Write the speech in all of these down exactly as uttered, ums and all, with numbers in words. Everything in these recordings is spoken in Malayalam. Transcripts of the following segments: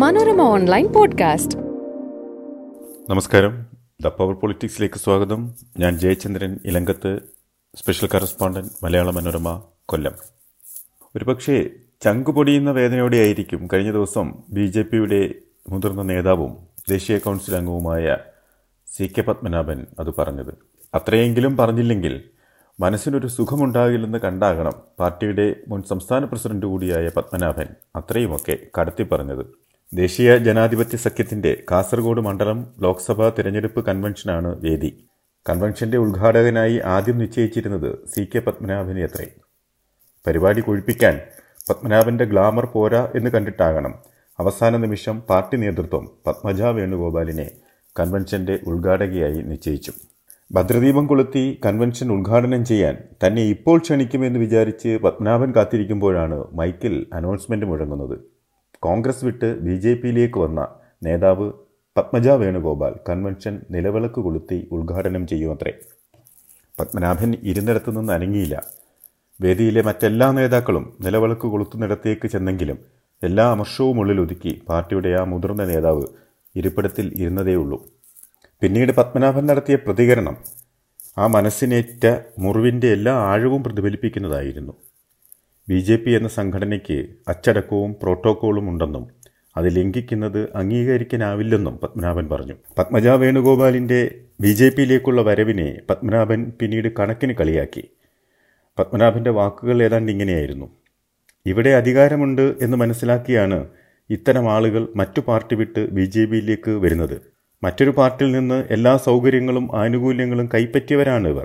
Manorama online podcast. നമസ്കാരം, ദ പവർ പൊളിറ്റിക്സിലേക്ക് സ്വാഗതം. ഞാൻ ജയചന്ദ്രൻ ഇലങ്കത്ത്, സ്പെഷ്യൽ കറസ്പോണ്ടന്റ്, മലയാള മനോരമ, കൊല്ലം. ഒരുപക്ഷെ ചങ്കുപൊടിയുന്ന വേദനയോടെയായിരിക്കും കഴിഞ്ഞ ദിവസം ബി ജെ പിയുടെ മുതിർന്ന നേതാവും ദേശീയ കൗൺസിൽ അംഗവുമായ സി കെ പത്മനാഭൻ അത് പറഞ്ഞത്. അത്രയെങ്കിലും പറഞ്ഞില്ലെങ്കിൽ മനസ്സിനൊരു സുഖമുണ്ടാകില്ലെന്ന് കണ്ടാകണം പാർട്ടിയുടെ മുൻ സംസ്ഥാന പ്രസിഡന്റ് കൂടിയായ പത്മനാഭൻ അത്രയുമൊക്കെ കടത്തി പറഞ്ഞത്. ദേശീയ ജനാധിപത്യ സഖ്യത്തിന്റെ കാസർഗോഡ് മണ്ഡലം ലോക്സഭാ തിരഞ്ഞെടുപ്പ് കൺവെൻഷനാണ് വേദി. കൺവെൻഷന്റെ ഉദ്ഘാടകനായി ആദ്യം നിശ്ചയിച്ചിരുന്നത് സി കെ പത്മനാഭനെ അത്രേ. പരിപാടി കൊഴിപ്പിക്കാൻ പത്മനാഭന്റെ ഗ്ലാമർ പോരാ എന്ന് കണ്ടിട്ടാകണം അവസാന നിമിഷം പാർട്ടി നേതൃത്വം പത്മജ വേണുഗോപാലിനെ കൺവെൻഷന്റെ ഉദ്ഘാടകയായി നിശ്ചയിച്ചു. ഭദ്രദീപം കൊളുത്തി കൺവെൻഷൻ ഉദ്ഘാടനം ചെയ്യാൻ തന്നെ ഇപ്പോൾ ക്ഷണിക്കുമെന്ന് വിചാരിച്ച് പത്മനാഭൻ കാത്തിരിക്കുമ്പോഴാണ് മൈക്കിൽ അനൗൺസ്മെന്റ് മുഴങ്ങുന്നത്. കോൺഗ്രസ് വിട്ട് ബി ജെ പിയിലേക്ക് വന്ന നേതാവ് പത്മജ വേണുഗോപാൽ കൺവെൻഷൻ നിലവിളക്ക് കൊളുത്തി ഉദ്ഘാടനം ചെയ്യുമത്രേ. പത്മനാഭൻ ഇരുന്നിടത്തു നിന്ന് അനങ്ങിയില്ല. വേദിയിലെ മറ്റെല്ലാ നേതാക്കളും നിലവിളക്ക് കൊളുത്തുന്നിടത്തേക്ക് ചെന്നെങ്കിലും എല്ലാ അമർഷവും ഉള്ളിലൊതുക്കി പാർട്ടിയുടെ ആ മുതിർന്ന നേതാവ് ഇരിപ്പിടത്തിൽ ഇരുന്നതേയുള്ളൂ. പിന്നീട് പത്മനാഭൻ നടത്തിയ പ്രതികരണം ആ മനസ്സിനേറ്റ മുറിവിൻ്റെ എല്ലാ ആഴവും പ്രതിഫലിപ്പിക്കുന്നതായിരുന്നു. ബി ജെ പി എന്ന സംഘടനയ്ക്ക് അച്ചടക്കവും പ്രോട്ടോക്കോളും ഉണ്ടെന്നും അത് ലംഘിക്കുന്നത് അംഗീകരിക്കാനാവില്ലെന്നും പത്മനാഭൻ പറഞ്ഞു. പത്മജ വേണുഗോപാലിൻ്റെ ബി ജെ പിയിലേക്കുള്ള വരവിനെ പത്മനാഭൻ പിന്നീട് കണക്കിന് കളിയാക്കി. പത്മനാഭൻ്റെ വാക്കുകൾ ഏതാണ്ട് ഇങ്ങനെയായിരുന്നു: ഇവിടെ അധികാരമുണ്ട് എന്ന് മനസ്സിലാക്കിയാണ് ഇത്തരം ആളുകൾ മറ്റു പാർട്ടി വിട്ട് ബി ജെ പിയിലേക്ക് വരുന്നത്. മറ്റൊരു പാർട്ടിയിൽ നിന്ന് എല്ലാ സൗകര്യങ്ങളും ആനുകൂല്യങ്ങളും കൈപ്പറ്റിയവരാണ് ഇവർ.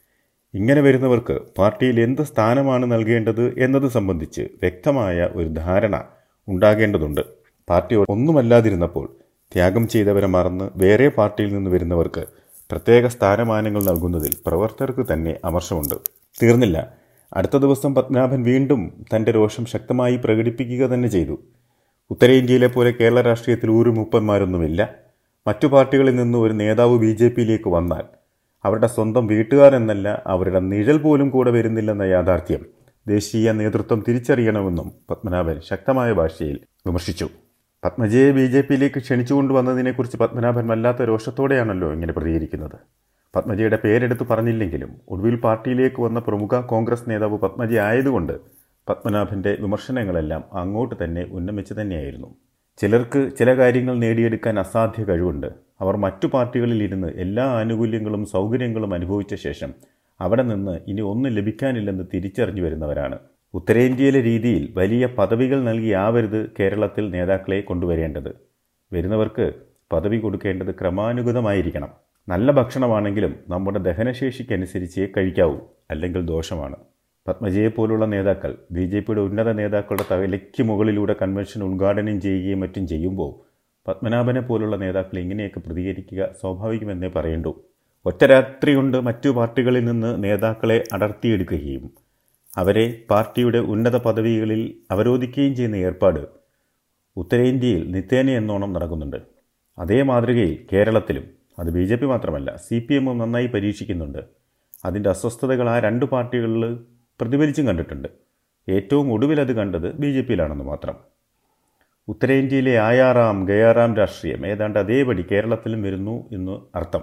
ഇങ്ങനെ വരുന്നവർക്ക് പാർട്ടിയിൽ എന്ത് സ്ഥാനമാണ് നൽകേണ്ടത് എന്നത് സംബന്ധിച്ച് വ്യക്തമായ ഒരു ധാരണ ഉണ്ടാകേണ്ടതുണ്ട്. പാർട്ടി ഒന്നുമല്ലാതിരുന്നപ്പോൾ ത്യാഗം ചെയ്തവരെ മറന്ന് വേറെ പാർട്ടിയിൽ നിന്ന് വരുന്നവർക്ക് പ്രത്യേക സ്ഥാനമാനങ്ങൾ നൽകുന്നതിൽ പ്രവർത്തകർക്ക് തന്നെ അമർഷമുണ്ട്. തീർന്നില്ല. അടുത്ത ദിവസം പത്മനാഭൻ വീണ്ടും തൻ്റെ രോഷം ശക്തമായി പ്രകടിപ്പിക്കുക തന്നെ ചെയ്തു. ഉത്തരേന്ത്യയിലെ പോലെ കേരള രാഷ്ട്രീയത്തിൽ ഊരു മൂപ്പന്മാരൊന്നുമില്ല. മറ്റു പാർട്ടികളിൽ നിന്ന് ഒരു നേതാവ് ബി ജെ പിയിലേക്ക് വന്നാൽ അവരുടെ സ്വന്തം വീട്ടുകാരെന്നല്ല, അവരുടെ നിഴൽ പോലും കൂടെ വരുന്നില്ലെന്ന യാഥാർത്ഥ്യം ദേശീയ നേതൃത്വം തിരിച്ചറിയണമെന്നും പത്മനാഭൻ ശക്തമായ ഭാഷയിൽ വിമർശിച്ചു. പത്മജയെ ബി ജെ പിയിലേക്ക് ക്ഷണിച്ചുകൊണ്ടുവന്നതിനെക്കുറിച്ച് പത്മനാഭൻ വല്ലാത്ത രോഷത്തോടെയാണല്ലോ ഇങ്ങനെ പ്രതികരിക്കുന്നത്. പത്മജയുടെ പേരെടുത്ത് പറഞ്ഞില്ലെങ്കിലും ഒടുവിൽ പാർട്ടിയിലേക്ക് വന്ന പ്രമുഖ കോൺഗ്രസ് നേതാവ് പത്മജ ആയതുകൊണ്ട് പത്മനാഭൻ്റെ വിമർശനങ്ങളെല്ലാം അങ്ങോട്ട് തന്നെ ഉന്നമിച്ച് തന്നെയായിരുന്നു. ചിലർക്ക് ചില കാര്യങ്ങൾ നേടിയെടുക്കാൻ അസാധ്യ കഴിവുണ്ട്. അവർ മറ്റു പാർട്ടികളിൽ ഇരുന്ന് എല്ലാ ആനുകൂല്യങ്ങളും സൗകര്യങ്ങളും അനുഭവിച്ച ശേഷം അവിടെ നിന്ന് ഇനി ഒന്നും ലഭിക്കാനില്ലെന്ന് തിരിച്ചറിഞ്ഞു വരുന്നവരാണ്. ഉത്തരേന്ത്യയിലെ രീതിയിൽ വലിയ പദവികൾ നൽകിയാവരുത് കേരളത്തിൽ നേതാക്കളെ കൊണ്ടുവരേണ്ടത്. വരുന്നവർക്ക് പദവി കൊടുക്കേണ്ടത് ക്രമാനുഗതമായിരിക്കണം. നല്ല ഭക്ഷണമാണെങ്കിലും നമ്മുടെ ദഹനശേഷിക്കനുസരിച്ചേ കഴിക്കാവൂ, അല്ലെങ്കിൽ ദോഷമാണ്. പത്മജയെപ്പോലുള്ള നേതാക്കൾ ബി ജെ പിയുടെ ഉന്നത നേതാക്കളുടെ തലയ്ക്ക് മുകളിലൂടെ കൺവെൻഷൻ ഉദ്ഘാടനം ചെയ്യുകയും മറ്റും ചെയ്യുമ്പോൾ പത്മനാഭനെ പോലുള്ള നേതാക്കൾ ഇങ്ങനെയൊക്കെ പ്രതികരിക്കുക സ്വാഭാവികമെന്നേ പറയേണ്ടൂ. ഒറ്റ രാത്രി കൊണ്ട് മറ്റു പാർട്ടികളിൽ നിന്ന് നേതാക്കളെ അടർത്തിയെടുക്കുകയും അവരെ പാർട്ടിയുടെ ഉന്നത പദവികളിൽ അവരോധിക്കുകയും ചെയ്യുന്ന ഏർപ്പാട് ഉത്തരേന്ത്യയിൽ നിത്യേന എന്നോണം നടക്കുന്നുണ്ട്. അതേ മാതൃകയിൽ കേരളത്തിലും, അത് ബി ജെ പി മാത്രമല്ല, സി പി എമ്മും നന്നായി പരീക്ഷിക്കുന്നുണ്ട്. അതിൻ്റെ അസ്വസ്ഥതകൾ ആ രണ്ട് പാർട്ടികളിൽ പ്രതിഫലിച്ചും കണ്ടിട്ടുണ്ട്. ഏറ്റവും ഒടുവിൽ അത് കണ്ടത് ബി ജെ പിയിലാണെന്ന് മാത്രം. ഉത്തരേന്ത്യയിലെ ആയാറാം ഗയാറാം രാഷ്ട്രീയം ഏതാണ്ട് അതേപടി കേരളത്തിലും വരുന്നു എന്ന് അർത്ഥം.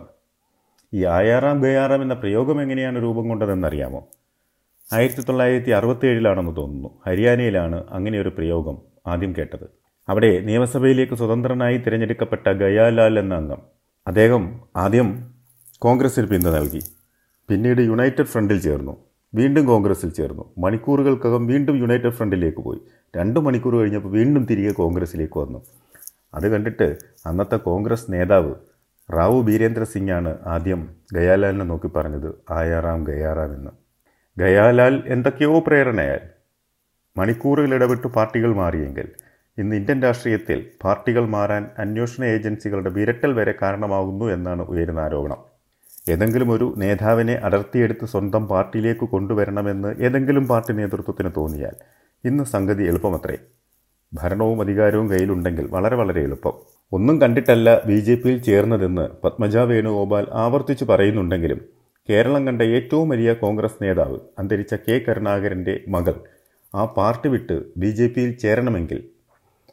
ഈ ആയാറാം ഗയാറാം എന്ന പ്രയോഗം എങ്ങനെയാണ് രൂപം കൊണ്ടതെന്നറിയാമോ? ആയിരത്തി തൊള്ളായിരത്തി അറുപത്തി ഏഴിലാണെന്ന് തോന്നുന്നു, ഹരിയാനയിലാണ് അങ്ങനെയൊരു പ്രയോഗം ആദ്യം കേട്ടത്. അവിടെ നിയമസഭയിലേക്ക് സ്വതന്ത്രനായി തിരഞ്ഞെടുക്കപ്പെട്ട ഗയാലാൽ എന്ന അംഗം, അദ്ദേഹം ആദ്യം കോൺഗ്രസിൽ പിന്തുണ നൽകി. പിന്നീട് യുണൈറ്റഡ് ഫ്രണ്ടിൽ ചേർന്നു. വീണ്ടും കോൺഗ്രസിൽ ചേർന്നു. മണിക്കൂറുകൾക്കകം വീണ്ടും യുണൈറ്റഡ് ഫ്രണ്ടിലേക്ക് പോയി. രണ്ട് മണിക്കൂർ കഴിഞ്ഞപ്പോൾ വീണ്ടും തിരികെ കോൺഗ്രസിലേക്ക് വന്നു. അത് കണ്ടിട്ട് അന്നത്തെ കോൺഗ്രസ് നേതാവ് റാവു ബീരേന്ദ്ര സിംഗാണ് ആദ്യം ഗയാലാലിനെ നോക്കി പറഞ്ഞത് ആയാറാം ഗയാറാം എന്ന്. ഗയാലാൽ എന്തൊക്കെയോ പ്രേരണയാൽ മണിക്കൂറുകൾ ഇടപെട്ട് പാർട്ടികൾ മാറിയെങ്കിൽ ഇന്ന് ഇന്ത്യൻ രാഷ്ട്രീയത്തിൽ പാർട്ടികൾ മാറാൻ അന്വേഷണ ഏജൻസികളുടെ വിരട്ടൽ വരെ കാരണമാകുന്നു എന്നാണ് ഉയരുന്ന ആരോപണം. ഏതെങ്കിലും ഒരു നേതാവിനെ അടർത്തിയെടുത്ത് സ്വന്തം പാർട്ടിയിലേക്ക് കൊണ്ടുവരണമെന്ന് ഏതെങ്കിലും പാർട്ടി നേതൃത്വത്തിന് തോന്നിയാൽ ഇന്ന് സംഗതി എളുപ്പമത്രേ. ഭരണവും അധികാരവും കയ്യിലുണ്ടെങ്കിൽ വളരെ വളരെ എളുപ്പം. ഒന്നും കണ്ടിട്ടല്ല ബി ജെ പിയിൽ ചേർന്നതെന്ന് പത്മജ വേണുഗോപാൽ ആവർത്തിച്ചു പറയുന്നുണ്ടെങ്കിലും കേരളം കണ്ട ഏറ്റവും വലിയ കോൺഗ്രസ് നേതാവ് അന്തരിച്ച കെ കരുണാകരൻ്റെ മകൾ ആ പാർട്ടി വിട്ട് ബി ജെ പിയിൽ ചേരണമെങ്കിൽ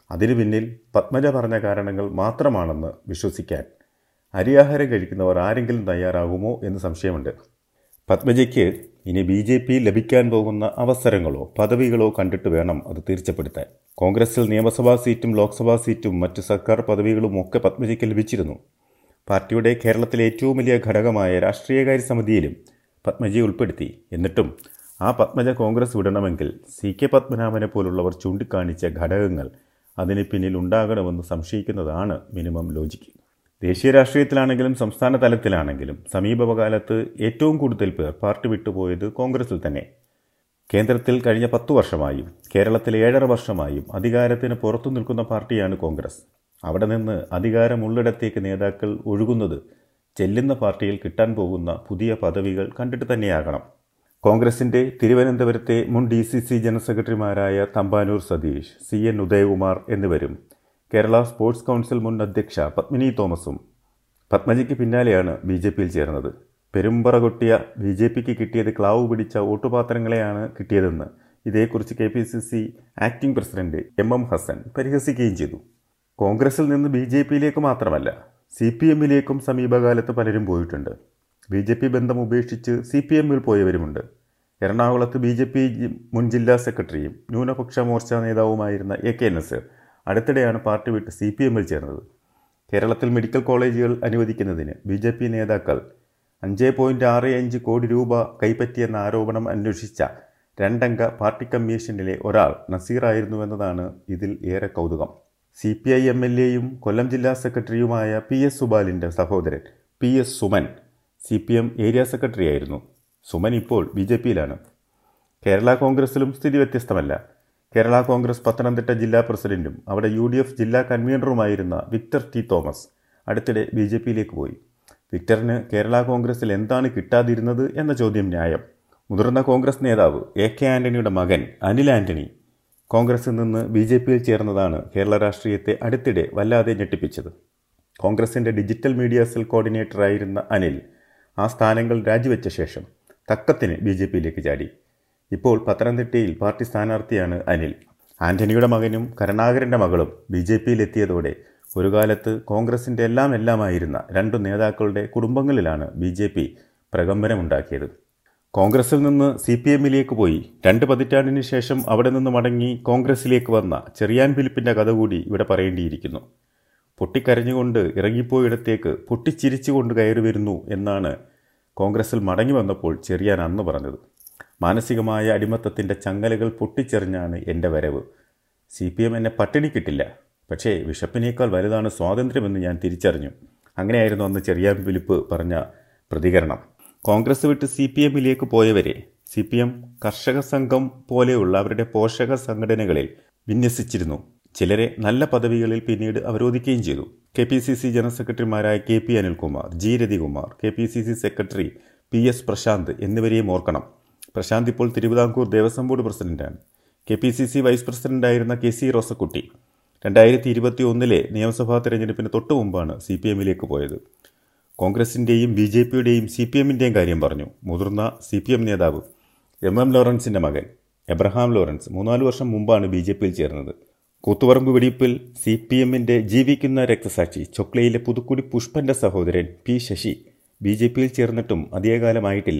അതിനു പിന്നിൽ പത്മജ പറഞ്ഞ കാരണങ്ങൾ മാത്രമാണെന്ന് വിശ്വസിക്കാൻ അരിയാഹാരം കഴിക്കുന്നവർ ആരെങ്കിലും തയ്യാറാകുമോ എന്ന് സംശയമുണ്ട്. പത്മജയ്ക്ക് ഇനി ബി ജെ പി ലഭിക്കാൻ പോകുന്ന അവസരങ്ങളോ പദവികളോ കണ്ടിട്ട് വേണം അത് തീർച്ചപ്പെടുത്താൻ. കോൺഗ്രസിൽ നിയമസഭാ സീറ്റും ലോക്സഭാ സീറ്റും മറ്റ് സർക്കാർ പദവികളും ഒക്കെ പത്മജയ്ക്ക് ലഭിച്ചിരുന്നു. പാർട്ടിയുടെ കേരളത്തിലെ ഏറ്റവും വലിയ ഘടകമായ രാഷ്ട്രീയകാര്യ സമിതിയിലും പത്മജയെ ഉൾപ്പെടുത്തി. എന്നിട്ടും ആ പത്മജ കോൺഗ്രസ് വിടണമെങ്കിൽ സി കെ പത്മനാഭനെ പോലുള്ളവർ ചൂണ്ടിക്കാണിച്ച ഘടകങ്ങൾ അതിന് പിന്നിൽ ഉണ്ടാകണമെന്ന് സംശയിക്കുന്നതാണ് മിനിമം ലോജിക്ക്. ദേശീയ രാഷ്ട്രീയത്തിലാണെങ്കിലും സംസ്ഥാന തലത്തിലാണെങ്കിലും സമീപകാലത്ത് ഏറ്റവും കൂടുതൽ പേർ പാർട്ടി വിട്ടുപോയത് കോൺഗ്രസിൽ തന്നെ. കേന്ദ്രത്തിൽ കഴിഞ്ഞ പത്തു വർഷമായും കേരളത്തിൽ ഏഴര വർഷമായും അധികാരത്തിന് പുറത്തു നിൽക്കുന്ന പാർട്ടിയാണ് കോൺഗ്രസ്. അവിടെ നിന്ന് അധികാരമുള്ളിടത്തേക്ക് നേതാക്കൾ ഒഴുകുന്നത് ചെല്ലുന്ന പാർട്ടിയിൽ കിട്ടാൻ പോകുന്ന പുതിയ പദവികൾ കണ്ടിട്ട് തന്നെയാകണം. കോൺഗ്രസിൻ്റെ തിരുവനന്തപുരത്തെ മുൻ ഡി സി സി ജനറൽ സെക്രട്ടറിമാരായ തമ്പാനൂർ സതീഷ്, സി എൻ ഉദയകുമാർ എന്നിവരും കേരള സ്പോർട്സ് കൗൺസിൽ മുൻ അധ്യക്ഷ പത്മിനി തോമസും പത്മജയ്ക്ക് പിന്നാലെയാണ് ബി ജെ പിയിൽ ചേർന്നത്. പെരുമ്പറ കൊട്ടിയ ബി ജെ പിക്ക് കിട്ടിയത് ക്ലാവ് പിടിച്ച വോട്ടുപാത്രങ്ങളെയാണ് കിട്ടിയതെന്ന് ഇതേക്കുറിച്ച് K P C C acting president M M Hassan പരിഹസിക്കുകയും ചെയ്തു. കോൺഗ്രസിൽ നിന്ന് ബി ജെ പിയിലേക്ക് മാത്രമല്ല സി പി എമ്മിലേക്കും സമീപകാലത്ത് പലരും പോയിട്ടുണ്ട്. ബി ജെ പി ബന്ധം ഉപേക്ഷിച്ച് സി പി എമ്മിൽ പോയവരുമുണ്ട്. എറണാകുളത്ത് ബി ജെ പി മുൻ ജില്ലാ സെക്രട്ടറിയും ന്യൂനപക്ഷ മോർച്ച നേതാവുമായിരുന്ന എ കെ നസീർ അടുത്തിടെയാണ് പാർട്ടി വിട്ട് സി പി എമ്മിൽ ചേർന്നത്. കേരളത്തിൽ മെഡിക്കൽ കോളേജുകൾ അനുവദിക്കുന്നതിന് ബി ജെ പി നേതാക്കൾ അഞ്ച് പോയിൻറ്റ് ആറ് അഞ്ച് കോടി രൂപ കൈപ്പറ്റിയെന്ന ആരോപണം അന്വേഷിച്ച രണ്ടംഗ പാർട്ടി കമ്മീഷനിലെ ഒരാൾ നസീറായിരുന്നുവെന്നതാണ് ഇതിൽ ഏറെ കൗതുകം. C P I M L എയും കൊല്ലം ജില്ലാ സെക്രട്ടറിയുമായ പി എസ് സുബാലിൻ്റെ സഹോദരൻ P S Suman C P M area secretary ആയിരുന്നു. സുമൻ ഇപ്പോൾ ബി ജെ പിയിലാണ്. കേരള കോൺഗ്രസിലും സ്ഥിതി വ്യത്യസ്തമല്ല. കേരള കോൺഗ്രസ് പത്തനംതിട്ട ജില്ലാ പ്രസിഡന്റും അവിടെ യു ഡി എഫ് ജില്ലാ കൺവീനറുമായിരുന്ന വിക്ടർ ടി തോമസ് അടുത്തിടെ ബി ജെ പിയിലേക്ക് പോയി. വിക്ടറിന് കേരള കോൺഗ്രസിൽ എന്താണ് കിട്ടാതിരുന്നത് എന്ന ചോദ്യം ന്യായം. മുതിർന്ന കോൺഗ്രസ് നേതാവ് എ കെ ആൻ്റണിയുടെ മകൻ അനിൽ ആൻ്റണി കോൺഗ്രസിൽ നിന്ന് ബി ജെ പിയിൽ ചേർന്നതാണ് കേരള രാഷ്ട്രീയത്തെ അടുത്തിടെ വല്ലാതെ ഞെട്ടിപ്പിച്ചത്. കോൺഗ്രസിൻ്റെ ഡിജിറ്റൽ മീഡിയ സെൽ കോർഡിനേറ്ററായിരുന്ന അനിൽ ആ സ്ഥാനങ്ങൾ രാജിവെച്ച ശേഷം തക്കത്തിന് ബി ജെ പിയിലേക്ക് ചാടി. ഇപ്പോൾ പത്തനംതിട്ടയിൽ പാർട്ടി സ്ഥാനാർത്ഥിയാണ് അനിൽ. ആൻ്റണിയുടെ മകനും കരുണാകരൻ്റെ മകളും ബി ജെ പിയിലെത്തിയതോടെ ഒരു കാലത്ത് കോൺഗ്രസിൻ്റെ എല്ലാം എല്ലാമായിരുന്ന രണ്ടു നേതാക്കളുടെ കുടുംബങ്ങളിലാണ് ബി ജെ പി പ്രകമ്പനമുണ്ടാക്കിയത്. കോൺഗ്രസിൽ നിന്ന് സി പി എമ്മിലേക്ക് പോയി രണ്ട് പതിറ്റാണ്ടിന് ശേഷം അവിടെ നിന്ന് മടങ്ങി കോൺഗ്രസിലേക്ക് വന്ന ചെറിയാൻ ഫിലിപ്പിൻ്റെ കഥ കൂടി ഇവിടെ പറയേണ്ടിയിരിക്കുന്നു. പൊട്ടിക്കരഞ്ഞുകൊണ്ട് ഇറങ്ങിപ്പോയിടത്തേക്ക് പൊട്ടിച്ചിരിച്ചുകൊണ്ട് കയറി വരുന്നു എന്നാണ് കോൺഗ്രസിൽ മടങ്ങി വന്നപ്പോൾ ചെറിയാൻ അന്ന് പറഞ്ഞത്. മാനസികമായ അടിമത്തത്തിൻ്റെ ചങ്ങലകൾ പൊട്ടിച്ചെറിഞ്ഞാണ് എൻ്റെ വരവ്. സി പി എം എന്നെ പട്ടിണിക്കിട്ടില്ല, പക്ഷേ വിശപ്പിനേക്കാൾ വലുതാണ് സ്വാതന്ത്ര്യമെന്ന് ഞാൻ തിരിച്ചറിഞ്ഞു. അങ്ങനെയായിരുന്നു അന്ന് ചെറിയാൻ ഫിലിപ്പ് പറഞ്ഞ പ്രതികരണം. കോൺഗ്രസ് വിട്ട് സി പി എമ്മിലേക്ക് പോയവരെ സി പി എം കർഷക സംഘം പോലെയുള്ള അവരുടെ പോഷക സംഘടനകളിൽ വിന്യസിച്ചിരുന്നു. ചിലരെ നല്ല പദവികളിൽ പിന്നീട് അവരോധിക്കുകയും ചെയ്തു. K P C C general സെക്രട്ടറിമാരായ കെ പി അനിൽകുമാർ, ജി രതികുമാർ, K P C C secretary P S Prashanth എന്നിവരെയും ഓർക്കണം. പ്രശാന്ത് ഇപ്പോൾ തിരുവിതാംകൂർ ദേവസ്വം ബോർഡ് പ്രസിഡന്റാണ്. K P C C vice പ്രസിഡന്റായിരുന്ന കെ സി റോസക്കുട്ടി രണ്ടായിരത്തി ഇരുപത്തി ഒന്നിലെ നിയമസഭാ തെരഞ്ഞെടുപ്പിന് തൊട്ടു മുമ്പാണ് സി പി എമ്മിലേക്ക് പോയത്. കോൺഗ്രസിൻ്റെയും ബി ജെ പിയുടെയും സി പി എമ്മിൻ്റെയും കാര്യം പറഞ്ഞു. മുതിർന്ന സി പി എം നേതാവ് എം എം ലോറൻസിൻ്റെ മകൻ എബ്രഹാം ലോറൻസ് മൂന്നാല് വർഷം മുമ്പാണ് ബി ജെ പിയിൽ ചേർന്നത്. കൂത്തുപറമ്പ് വെടിപ്പിൽ സി പി എമ്മിൻ്റെ ജീവിക്കുന്ന രക്തസാക്ഷി ചൊക്ലയിലെ പുതുക്കുടി പുഷ്പൻ്റെ സഹോദരൻ പി ശശി ബി ജെ പിയിൽ ചേർന്നിട്ടും അധികകാലമായിട്ടില്ല.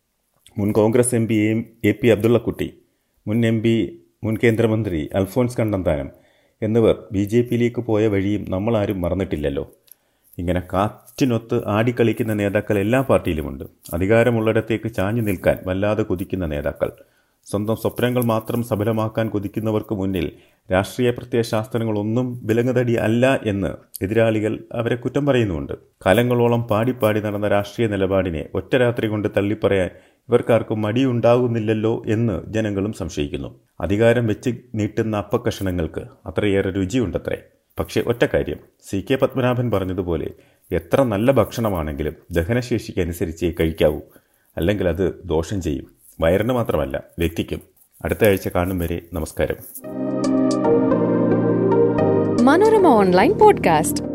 മുൻ Congress M P A P Abdullakutty, മുൻ എം പി മുൻ കേന്ദ്രമന്ത്രി അൽഫോൺസ് കണ്ണന്താനം എന്നിവർ ബി ജെ പിയിലേക്ക് പോയ വഴിയും നമ്മളാരും മറന്നിട്ടില്ലല്ലോ. ഇങ്ങനെ കാറ്റിനൊത്ത് ആടിക്കളിക്കുന്ന നേതാക്കൾ എല്ലാ പാർട്ടിയിലുമുണ്ട്. അധികാരമുള്ളിടത്തേക്ക് ചാഞ്ഞു നിൽക്കാൻ വല്ലാതെ കൊതിക്കുന്ന നേതാക്കൾ. സ്വന്തം സ്വപ്നങ്ങൾ മാത്രം സഫലമാക്കാൻ കൊതിക്കുന്നവർക്ക് മുന്നിൽ രാഷ്ട്രീയ പ്രത്യയശാസ്ത്രങ്ങളൊന്നും വിലങ്ങുതടി അല്ല എന്ന് എതിരാളികൾ അവരെ കുറ്റം പറയുന്നുമുണ്ട്. കാലങ്ങളോളം പാടിപ്പാടി നടന്ന രാഷ്ട്രീയ നിലപാടിനെ ഒറ്റ രാത്രി കൊണ്ട് തള്ളിപ്പറയാൻ ഇവർക്കാർക്കും മടിയുണ്ടാകുന്നില്ലല്ലോ എന്ന് ജനങ്ങളും സംശയിക്കുന്നു. അധികാരം വെച്ച് നീട്ടുന്ന അപ്പക്കഷണങ്ങൾക്ക് അത്രയേറെ രുചിയുണ്ടത്രേ. പക്ഷേ ഒറ്റ കാര്യം, സി കെ പത്മനാഭൻ പറഞ്ഞതുപോലെ എത്ര നല്ല ഭക്ഷണമാണെങ്കിലും ദഹനശേഷിക്ക് അനുസരിച്ചേ കഴിക്കാവൂ, അല്ലെങ്കിൽ അത് ദോഷം ചെയ്യും. വയറിന് മാത്രമല്ല, വ്യക്തിക്കും. അടുത്ത ആഴ്ച കാണും വരെ നമസ്കാരം. Manorama online podcast.